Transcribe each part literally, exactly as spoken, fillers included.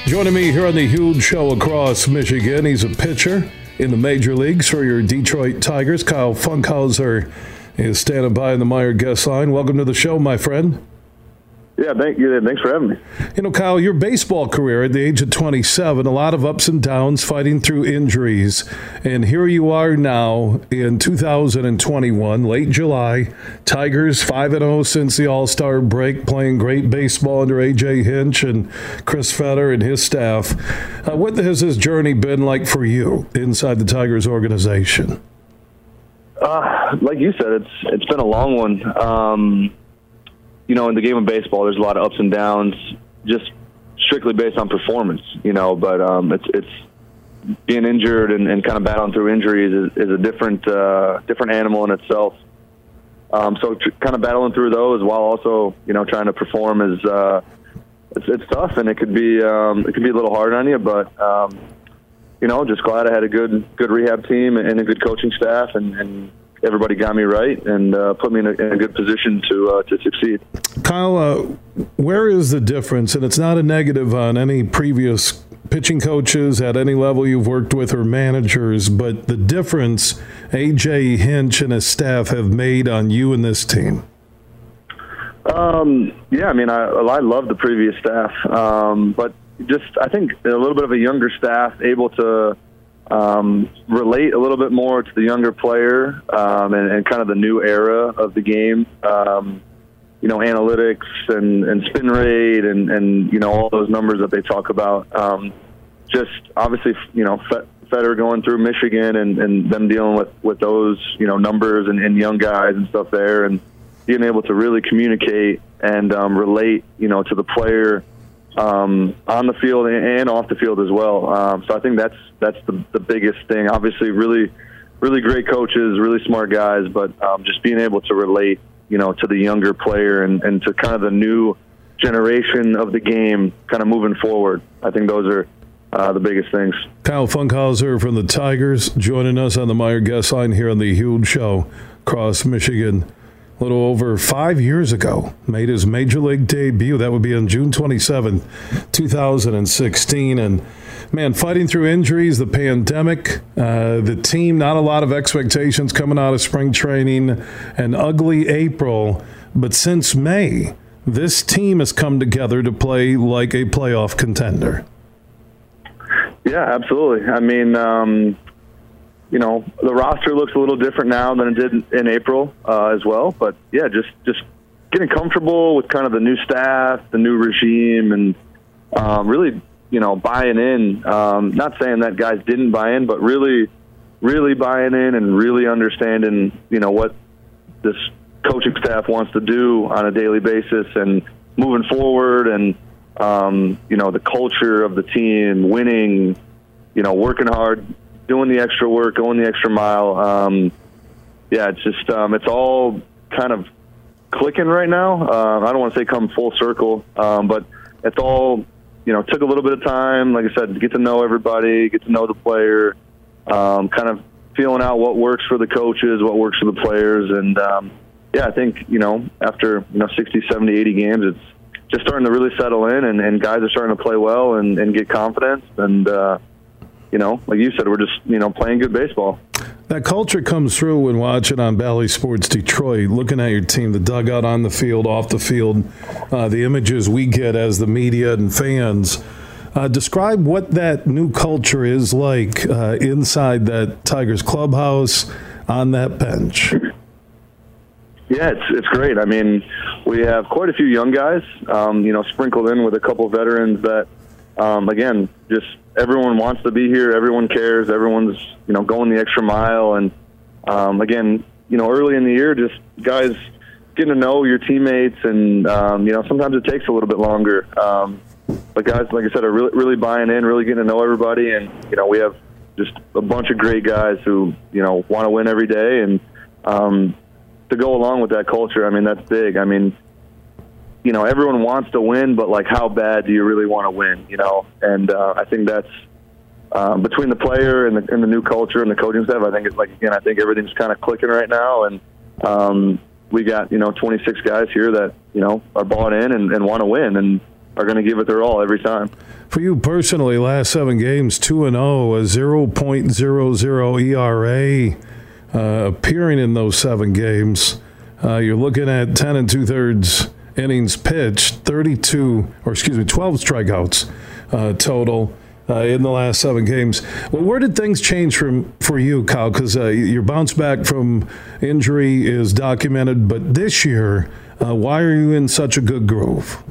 Joining me here on the Huge Show across Michigan, he's a pitcher in the major leagues for your Detroit Tigers. Kyle Funkhouser is standing by in the Meijer guest line. Welcome to the show, my friend. Yeah, thank you. Thanks for having me. You know, Kyle, your baseball career at the age of twenty-seven, a lot of ups and downs, fighting through injuries. And here you are now in two thousand twenty-one, late July. Tigers five and oh since the All-Star break, playing great baseball under A J Hinch and Chris Fetter and his staff. Uh, what has this journey been like for you inside the Tigers organization? Uh, like you said, it's it's been a long one. Um You know, in the game of baseball, there's a lot of ups and downs, just strictly based on performance. You know, but um, it's it's being injured and, and kind of battling through injuries is, is a different uh, different animal in itself. Um, so tr- kind of battling through those while also, you know, trying to perform is uh, it's, it's tough, and it could be um, it could be a little hard on you. But um, you know, just glad I had a good good rehab team and a good coaching staff, and. and everybody got me right and uh, put me in a, in a good position to uh, to succeed. Kyle, uh, where is the difference? And it's not a negative on any previous pitching coaches at any level you've worked with or managers, but the difference A J Hinch and his staff have made on you and this team. Um, yeah, I mean, I, I love the previous staff, um, but just I think a little bit of a younger staff able to Um, relate a little bit more to the younger player um, and, and kind of the new era of the game. Um, you know, analytics and, and spin rate and, and, you know, all those numbers that they talk about. Um, just obviously, you know, Fetter going through Michigan and, and them dealing with, with those, you know, numbers and, and young guys and stuff there, and being able to really communicate and um, relate, you know, to the player um, on the field and off the field as well. Um, so I think that's that's the, the biggest thing. Obviously, really, really great coaches, really smart guys, but um, just being able to relate, you know, to the younger player and, and to kind of the new generation of the game kind of moving forward. I think those are uh, the biggest things. Kyle Funkhouser from the Tigers joining us on the Meijer guest line here on the Huge Show across Michigan. A little over five years ago, made his major league debut. That would be on June twenty-seventh, two thousand sixteen. And, man, fighting through injuries, the pandemic, uh, the team, not a lot of expectations coming out of spring training, an ugly April. But since May, this team has come together to play like a playoff contender. Yeah, absolutely. I mean, um, you know, the roster looks a little different now than it did in April uh, as well. But, yeah, just, just getting comfortable with kind of the new staff, the new regime, and um, really, you know, buying in. Um, not saying that guys didn't buy in, but really, really buying in and really understanding, you know, what this coaching staff wants to do on a daily basis and moving forward and, um, you know, the culture of the team, winning, you know, working hard, doing the extra work, going the extra mile. Um, yeah, it's just um, it's all kind of clicking right now. Uh, I don't want to say come full circle, um, but it's all, you know, took a little bit of time, like I said, to get to know everybody, get to know the player, um, kind of feeling out what works for the coaches, what works for the players. And, um, yeah, I think, you know, after, you know, sixty, seventy, eighty games, it's just starting to really settle in, and, and guys are starting to play well and, and get confidence. And, uh, you know, like you said, we're just, you know, playing good baseball. That culture comes through when watching on Bally Sports Detroit, looking at your team, the dugout, on the field, off the field, uh, the images we get as the media and fans. Uh, describe what that new culture is like uh, inside that Tigers clubhouse, on that bench. Yeah, it's it's great. I mean, we have quite a few young guys, um, you know, sprinkled in with a couple of veterans that, um, again, just everyone wants to be here. Everyone cares. Everyone's, you know, going the extra mile. And, um, again, you know, early in the year, just guys getting to know your teammates. And, um, you know, sometimes it takes a little bit longer. Um, but guys, like I said, are really, really buying in, really getting to know everybody. And, you know, we have just a bunch of great guys who, you know, want to win every day. And um, to go along with that culture, I mean, that's big. I mean, you know, everyone wants to win, but, like, how bad do you really want to win, you know? And uh, I think that's um, between the player and the, and the new culture and the coaching staff, I think it's, like, again, I think everything's kind of clicking right now. And um, we got, you know, twenty-six guys here that, you know, are bought in and, and want to win. And are going to give it their all every time. For you personally, last seven games, two and zero, a zero point zero zero E R A uh, appearing in those seven games. Uh, you're looking at ten and two thirds innings pitched, thirty-two, or excuse me, twelve strikeouts uh, total uh, in the last seven games. Well, where did things change from for you, Kyle? Because uh, your bounce back from injury is documented, but this year, uh, why are you in such a good groove?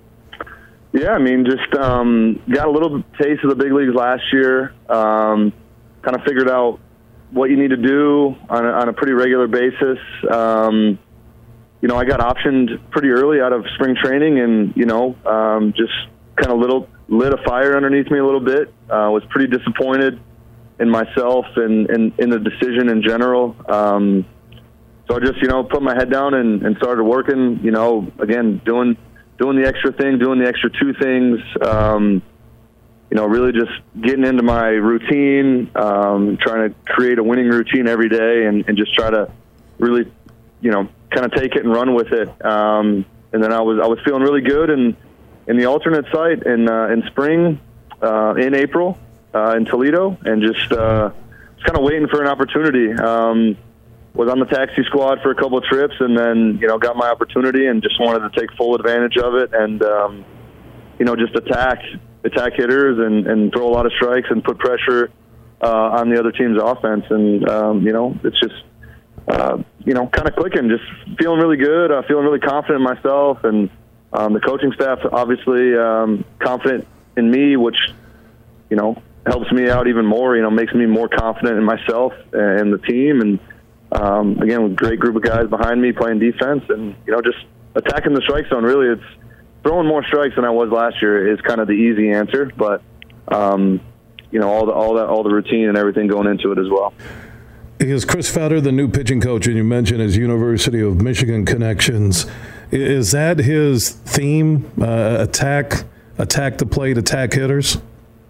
Yeah, I mean, just um, got a little taste of the big leagues last year. Um, kind of figured out what you need to do on a, on a pretty regular basis. Um, you know, I got optioned pretty early out of spring training, and you know, um, just kind of little lit a fire underneath me a little bit. Uh, was pretty disappointed in myself and, and in the decision in general. Um, so I just, you know, put my head down and, and started working. You know, again, doing. doing the extra thing, doing the extra two things, um, you know, really just getting into my routine, um, trying to create a winning routine every day and, and just try to really, you know, kind of take it and run with it. Um, and then I was I was feeling really good in, in the alternate site in, uh, in spring, uh, in April, uh, in Toledo, and just, uh, just kind of waiting for an opportunity. Um, was on the taxi squad for a couple of trips, and then, you know, got my opportunity and just wanted to take full advantage of it and, um, you know, just attack, attack hitters and, and throw a lot of strikes and put pressure uh, on the other team's offense. And, um, you know, it's just, uh, you know, kind of clicking, just feeling really good, uh, feeling really confident in myself. And um, the coaching staff, obviously, um, confident in me, which, you know, helps me out even more, you know, makes me more confident in myself and the team. And, Um, again, with a great group of guys behind me playing defense and, you know, just attacking the strike zone. Really, it's throwing more strikes than I was last year is kind of the easy answer. But, um, you know, all the all that all the routine and everything going into it as well. Is Chris Fetter the new pitching coach, and you mentioned his University of Michigan connections? Is that his theme? Uh, attack, attack the plate, attack hitters.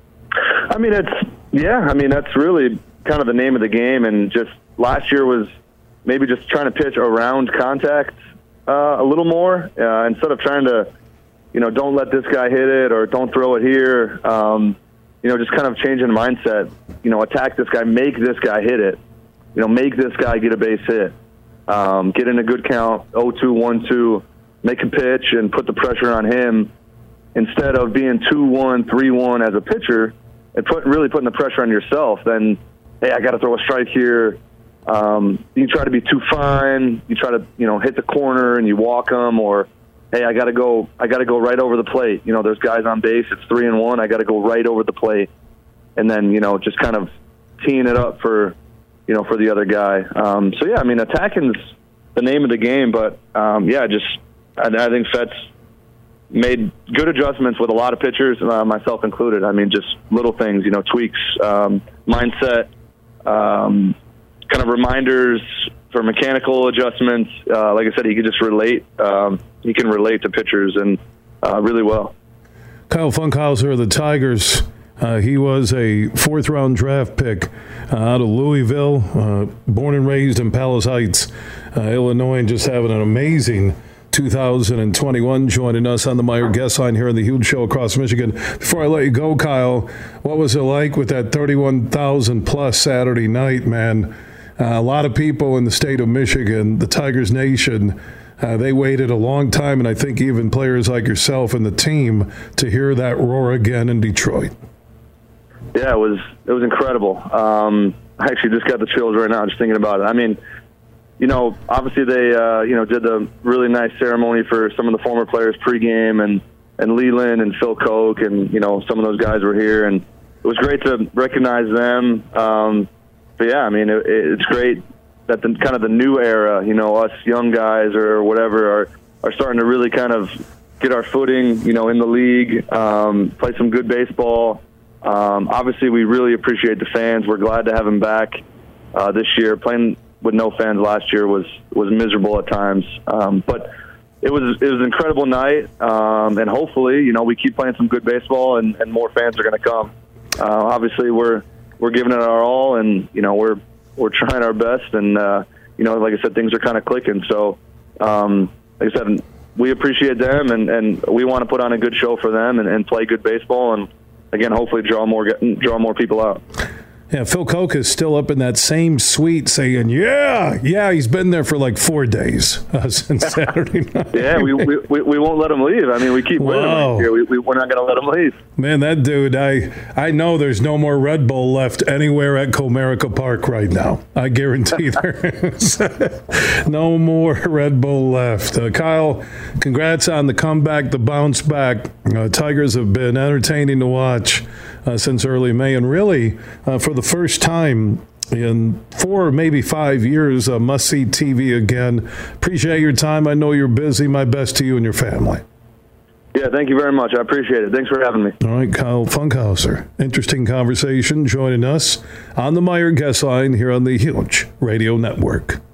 I mean, it's yeah. I mean, that's really kind of the name of the game, and just. Last year was maybe just trying to pitch around contact uh, a little more uh, instead of trying to, you know, don't let this guy hit it or don't throw it here. Um, you know, just kind of changing the mindset. You know, attack this guy, make this guy hit it. You know, make this guy get a base hit. Um, get in a good count, oh two, one two, make a pitch and put the pressure on him instead of being two one, three one as a pitcher and put, really putting the pressure on yourself. Then, hey, I got to throw a strike here. Um, you try to be too fine. You try to, you know, hit the corner and you walk them, or, hey, I got to go. I got to go right over the plate. You know, there's guys on base. It's three and one. I got to go right over the plate, and then, you know, just kind of teeing it up for, you know, for the other guy. Um, so yeah, I mean, attacking's the name of the game, but um, yeah, just I, I think Fett's made good adjustments with a lot of pitchers, uh, myself included. I mean, just little things, you know, tweaks, um, mindset. Um, kind of reminders for mechanical adjustments. Uh, like I said, he could just relate. Um, he can relate to pitchers and uh, really well. Kyle Funkhouser of the Tigers. Uh, he was a fourth-round draft pick uh, out of Louisville, uh, born and raised in Palace Heights, uh, Illinois, and just having an amazing two thousand twenty-one, joining us on the Meyer Guest Line here on the Huge Show across Michigan. Before I let you go, Kyle, what was it like with that thirty-one thousand plus Saturday night, man? Uh, a lot of people in the state of Michigan, the Tigers Nation, uh, they waited a long time, and I think even players like yourself and the team, to hear that roar again in Detroit. Yeah, it was it was incredible. Um, I actually just got the chills right now just thinking about it. I mean, you know, obviously they uh, you know did the really nice ceremony for some of the former players pregame, and and Leland and Phil Koch, and you know some of those guys were here, and it was great to recognize them. Um, But yeah, I mean, it, it's great that the kind of the new era, you know, us young guys or whatever are, are starting to really kind of get our footing, you know, in the league, um, play some good baseball. Um, obviously, we really appreciate the fans. We're glad to have them back uh, this year. Playing with no fans last year was, was miserable at times. Um, but it was it was an incredible night, um, and hopefully, you know, we keep playing some good baseball and, and more fans are going to come. Uh, obviously, we're we're giving it our all, and you know we're we're trying our best, and uh, you know, like I said, things are kind of clicking. So, um, like I said, we appreciate them, and, and we want to put on a good show for them and, and play good baseball, and again, hopefully draw more draw more people out. Yeah, Phil Koch is still up in that same suite saying, yeah, yeah, he's been there for like four days uh, since Saturday night. Yeah, we, we we won't let him leave. I mean, we keep winning Wow. here. We, we, we're not going to let him leave. Man, that dude, I I know there's no more Red Bull left anywhere at Comerica Park right now. I guarantee there is. No more Red Bull left. Uh, Kyle, congrats on the comeback, the bounce back. Uh, Tigers have been entertaining to watch uh, since early May, and really, uh, for the first time in four, maybe five years, uh, must-see T V again. Appreciate your time. I know you're busy. My best to you and your family. Yeah, thank you very much. I appreciate it. Thanks for having me. All right, Kyle Funkhauser. Interesting conversation joining us on the Meyer Guest Line here on the Huge Radio Network.